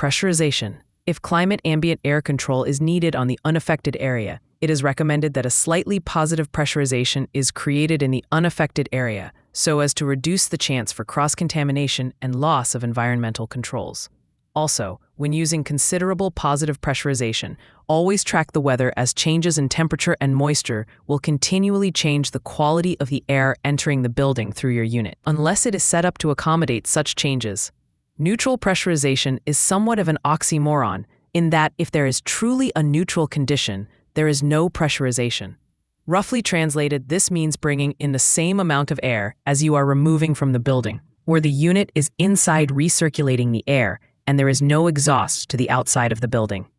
pressurization. If climate ambient air control is needed on the unaffected area, it is recommended that a slightly positive pressurization is created in the unaffected area so as to reduce the chance for cross-contamination and loss of environmental controls. Also, when using considerable positive pressurization, always track the weather, as changes in temperature and moisture will continually change the quality of the air entering the building through your unit, unless it is set up to accommodate such changes. Neutral pressurization is somewhat of an oxymoron in that if there is truly a neutral condition, there is no pressurization. Roughly translated, this means bringing in the same amount of air as you are removing from the building, where the unit is inside recirculating the air and there is no exhaust to the outside of the building.